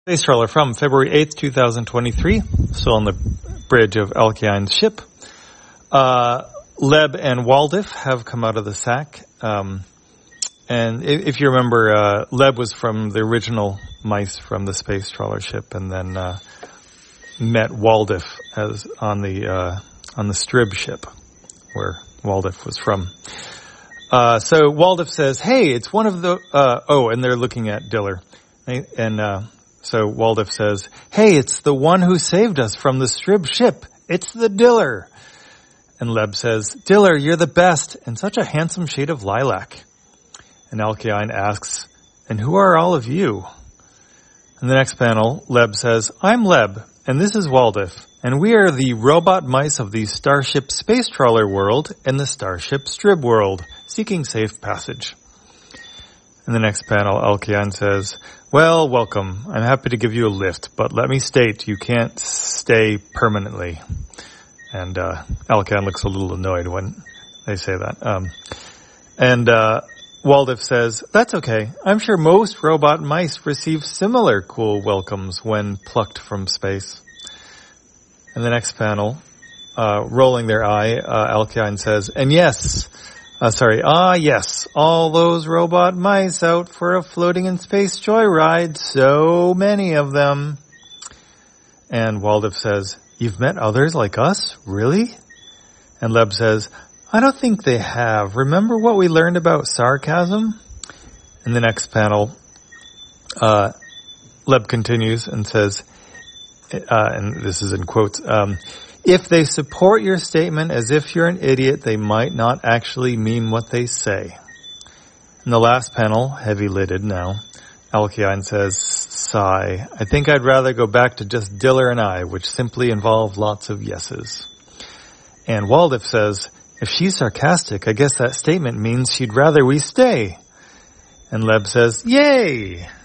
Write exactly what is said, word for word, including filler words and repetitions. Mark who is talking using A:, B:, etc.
A: Space trawler from February eighth, two thousand twenty-three, still on the bridge of Alkine's ship. Uh, Leb and Waldif have come out of the sack. Um, and if you remember, uh, Leb was from the original mice from the space trawler ship, and then uh, met Waldif as on the uh, on the Strib ship, where Waldif was from. Uh, so Waldif says, "Hey, it's one of the." Uh, oh, and they're looking at Diller, and. Uh, So Waldif says, "Hey, it's the one who saved us from the Strib ship. It's the Diller." And Leb says, "Diller, you're the best, and such a handsome shade of lilac." And Alkine asks, "And who are all of you?" In the next panel, Leb says, "I'm Leb, and this is Waldif, and we are the robot mice of the Starship Space Trawler world and the Starship Strib world, seeking safe passage." In the next panel, Alkine says, "Well, welcome. I'm happy to give you a lift, but let me state you can't stay permanently." And uh, Alkine looks a little annoyed when they say that. Um, and uh, Waldif says, "That's okay. I'm sure most robot mice receive similar cool welcomes when plucked from space." In the next panel, uh, rolling their eye, uh, Alkine says, "And yes... Uh, sorry, ah yes, all those robot mice out for a floating in space joyride, so many of them." And Waldif says, "You've met others like us? Really?" And Leb says, "I don't think they have. Remember what we learned about sarcasm?" In the next panel, uh, Leb continues and says, uh, and this is in quotes, um, "If they support your statement as if you're an idiot, they might not actually mean what they say." In the last panel, heavy-lidded now, Alkine says, "Sigh, I think I'd rather go back to just Diller and I, which simply involve lots of yeses." And Waldif says, "If she's sarcastic, I guess that statement means she'd rather we stay." And Leb says, "Yay!"